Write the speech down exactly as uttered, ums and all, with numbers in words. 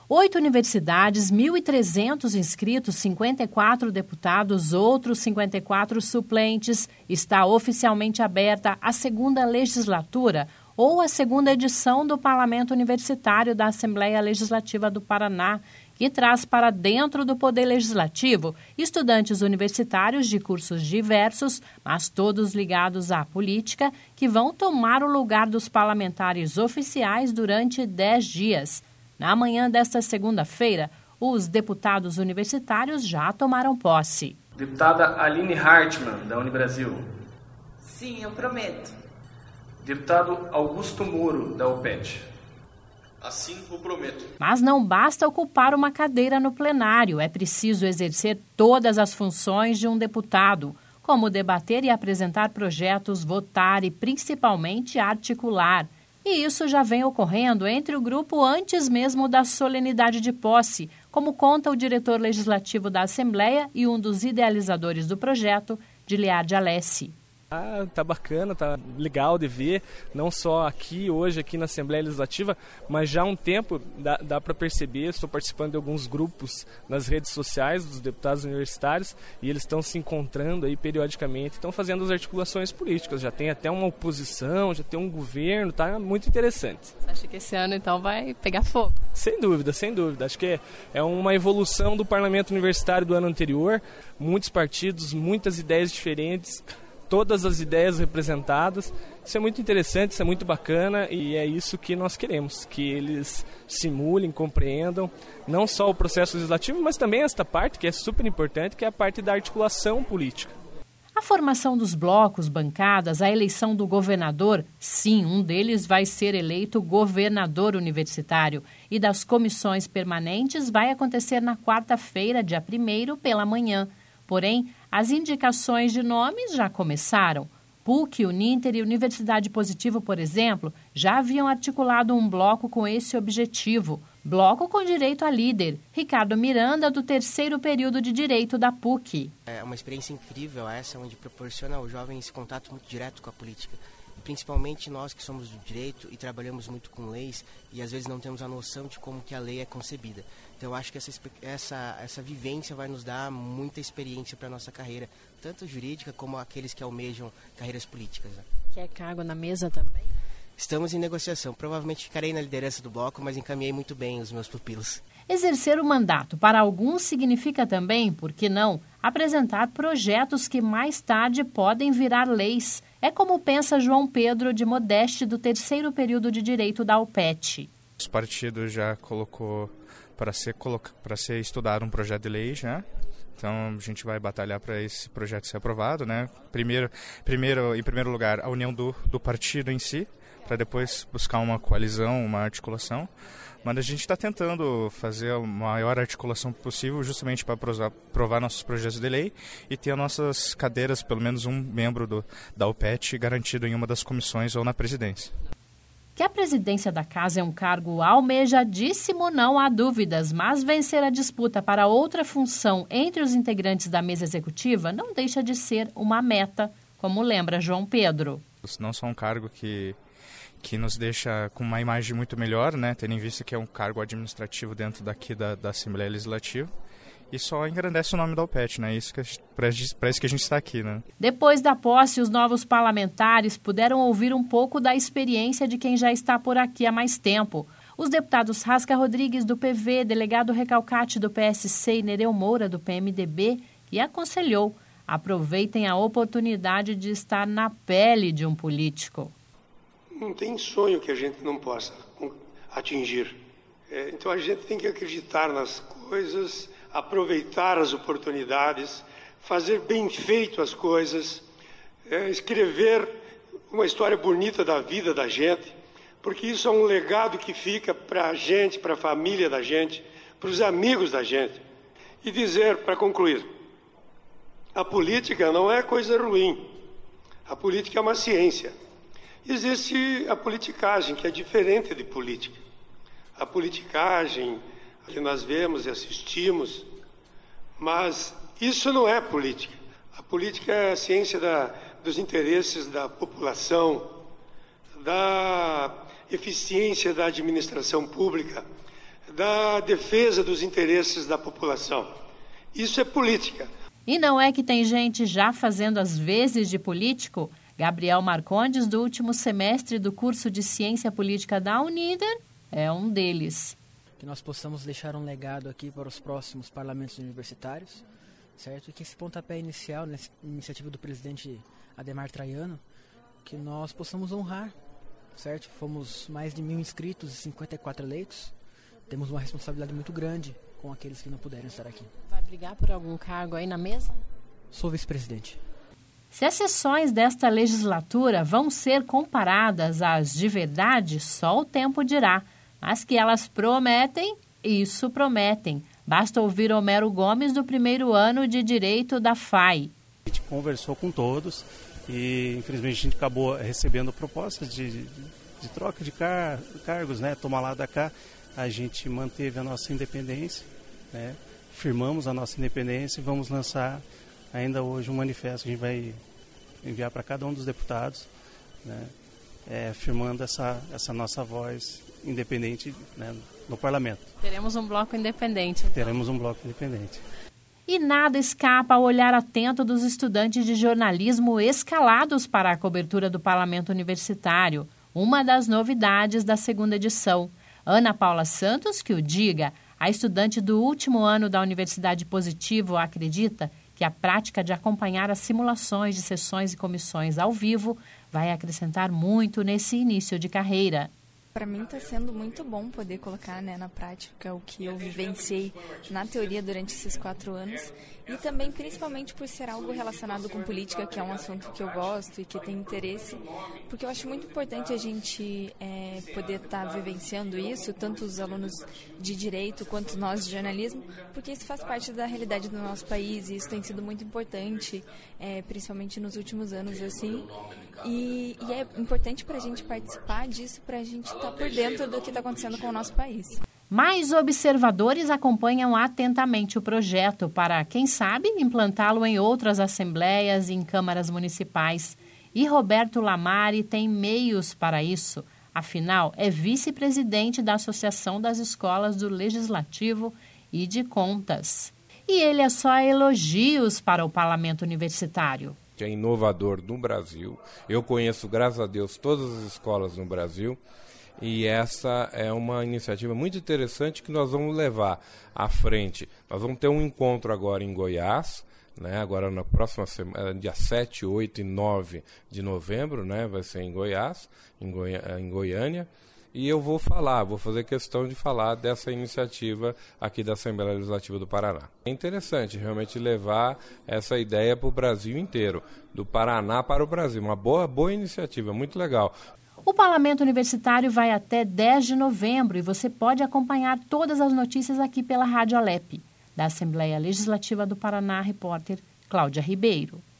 Oito universidades, mil e trezentos inscritos, cinquenta e quatro deputados, outros cinquenta e quatro suplentes. Está oficialmente aberta a segunda legislatura ou a segunda edição do Parlamento Universitário da Assembleia Legislativa do Paraná, que traz para dentro do Poder Legislativo estudantes universitários de cursos diversos, mas todos ligados à política, que vão tomar o lugar dos parlamentares oficiais durante dez dias. Na manhã desta segunda-feira, os deputados universitários já tomaram posse. Deputada Aline Hartmann, da Unibrasil. Sim, eu prometo. Deputado Augusto Moro, da U P E T. Assim o prometo. Mas não basta ocupar uma cadeira no plenário, é preciso exercer todas as funções de um deputado, como debater e apresentar projetos, votar e, principalmente, articular. E isso já vem ocorrendo entre o grupo antes mesmo da solenidade de posse, como conta o diretor legislativo da Assembleia e um dos idealizadores do projeto, Diliad Alessi. Ah, tá bacana, tá legal de ver, não só aqui, hoje, aqui na Assembleia Legislativa, mas já há um tempo dá, dá para perceber, estou participando de alguns grupos nas redes sociais dos deputados universitários e eles estão se encontrando aí periodicamente, estão fazendo as articulações políticas, já tem até uma oposição, já tem um governo, tá muito interessante. Você acha que esse ano então vai pegar fogo? Sem dúvida, sem dúvida, acho que é, é uma evolução do Parlamento Universitário do ano anterior, muitos partidos, muitas ideias diferentes, todas as ideias representadas. Isso é muito interessante, isso é muito bacana e é isso que nós queremos, que eles simulem, compreendam não só o processo legislativo, mas também esta parte que é super importante, que é a parte da articulação política. A formação dos blocos, bancadas, a eleição do governador, sim, um deles vai ser eleito governador universitário. E das comissões permanentes vai acontecer na quarta-feira, dia primeiro, pela manhã. Porém, as indicações de nomes já começaram. P U C, Uninter e Universidade Positivo, por exemplo, já haviam articulado um bloco com esse objetivo. Bloco com direito a líder. Ricardo Miranda, do terceiro período de Direito da P U C. É uma experiência incrível essa, onde proporciona ao jovem esse contato muito direto com a política. Principalmente nós que somos do direito e trabalhamos muito com leis e às vezes não temos a noção de como que a lei é concebida. Então eu acho que essa, essa, essa vivência vai nos dar muita experiência para a nossa carreira, tanto jurídica como aqueles que almejam carreiras políticas. Né? Quer cargo na mesa também? Estamos em negociação. Provavelmente ficarei na liderança do bloco, mas encaminhei muito bem os meus pupilos. Exercer o mandato para alguns significa também, por que não, apresentar projetos que mais tarde podem virar leis. É como pensa João Pedro de Modeste, do terceiro período de Direito da U P E T. Os partidos já colocou para ser, coloca, para ser estudado um projeto de lei, já. Então a gente vai batalhar para esse projeto ser aprovado, né? Primeiro, primeiro, em primeiro lugar, a união do, do partido em si, para depois buscar uma coalizão, uma articulação. Mas a gente está tentando fazer a maior articulação possível justamente para aprovar nossos projetos de lei e ter as nossas cadeiras, pelo menos um membro do, da U P E T garantido em uma das comissões ou na presidência. Que a presidência da casa é um cargo almejadíssimo, não há dúvidas, mas vencer a disputa para outra função entre os integrantes da mesa executiva não deixa de ser uma meta, como lembra João Pedro. Não só um cargo que, que nos deixa com uma imagem muito melhor, né, tendo em vista que é um cargo administrativo dentro daqui da, da Assembleia Legislativa. E só engrandece o nome da U P E T, né? Isso que, para isso que a gente está aqui, né? Depois da posse, os novos parlamentares puderam ouvir um pouco da experiência de quem já está por aqui há mais tempo. Os deputados Rasca Rodrigues, do P V, delegado Recalcate, do P S C e Nereu Moura, do P M D B, e aconselhou: aproveitem a oportunidade de estar na pele de um político. Não tem sonho que a gente não possa atingir. É, então a gente tem que acreditar nas coisas, aproveitar as oportunidades, fazer bem feito as coisas, é, escrever uma história bonita da vida da gente, porque isso é um legado que fica para a gente, para a família da gente, para os amigos da gente. E dizer, para concluir, a política não é coisa ruim, a política é uma ciência. Existe a politicagem, que é diferente de política. A politicagem que nós vemos e assistimos, mas isso não é política. A política é a ciência da, dos interesses da população, da eficiência da administração pública, da defesa dos interesses da população. Isso é política. E não é que tem gente já fazendo as vezes de político? Gabriel Marcondes, do último semestre do curso de Ciência Política da Unider, é um deles. Que nós possamos deixar um legado aqui para os próximos parlamentos universitários, certo? E que esse pontapé inicial, nessa iniciativa do presidente Adhemar Traiano, que nós possamos honrar, certo? Fomos mais de mil inscritos e cinquenta e quatro eleitos. Temos uma responsabilidade muito grande com aqueles que não puderam estar aqui. Vai brigar por algum cargo aí na mesa? Sou vice-presidente. Se as sessões desta legislatura vão ser comparadas às de verdade, só o tempo dirá. Mas que elas prometem, isso prometem. Basta ouvir Homero Gomes, do primeiro ano de Direito da F A I. A gente conversou com todos e, infelizmente, a gente acabou recebendo propostas de, de troca de car cargos, né? Toma lá da cá. A gente manteve a nossa independência, né? Firmamos a nossa independência e vamos lançar ainda hoje um manifesto que a gente vai enviar para cada um dos deputados, né? É, firmando essa, essa nossa voz independente, né, no parlamento. Teremos um bloco independente. Então. Teremos um bloco independente. E nada escapa ao olhar atento dos estudantes de jornalismo escalados para a cobertura do Parlamento Universitário, uma das novidades da segunda edição. Ana Paula Santos, que o diga, a estudante do último ano da Universidade Positivo, acredita que a prática de acompanhar as simulações de sessões e comissões ao vivo vai acrescentar muito nesse início de carreira. Para mim está sendo muito bom poder colocar, né, na prática o que eu vivenciei na teoria durante esses quatro anos e também principalmente por ser algo relacionado com política, que é um assunto que eu gosto e que tem interesse, porque eu acho muito importante a gente é, poder estar tá vivenciando isso, tanto os alunos de direito quanto nós de jornalismo, porque isso faz parte da realidade do nosso país e isso tem sido muito importante, é, principalmente nos últimos anos, assim, e, e é importante para a gente participar disso, para a gente estar tá por dentro do que está acontecendo com o nosso país. Mais observadores acompanham atentamente o projeto para, quem sabe, implantá-lo em outras assembleias e em câmaras municipais. E Roberto Lamari tem meios para isso. Afinal, é vice-presidente da Associação das Escolas do Legislativo e de Contas. E ele é só elogios para o Parlamento Universitário. É inovador no Brasil. Eu conheço, graças a Deus, todas as escolas no Brasil. E essa é uma iniciativa muito interessante que nós vamos levar à frente. Nós vamos ter um encontro agora em Goiás, né? Agora na próxima semana, dia sete, oito e nove de novembro, né? Vai ser em Goiás, em, Goi- em Goiânia. E eu vou falar, vou fazer questão de falar dessa iniciativa aqui da Assembleia Legislativa do Paraná. É interessante realmente levar essa ideia para o Brasil inteiro, do Paraná para o Brasil. Uma boa, boa iniciativa, muito legal. O Parlamento Universitário vai até dez de novembro e você pode acompanhar todas as notícias aqui pela Rádio Alep. Da Assembleia Legislativa do Paraná, repórter Cláudia Ribeiro.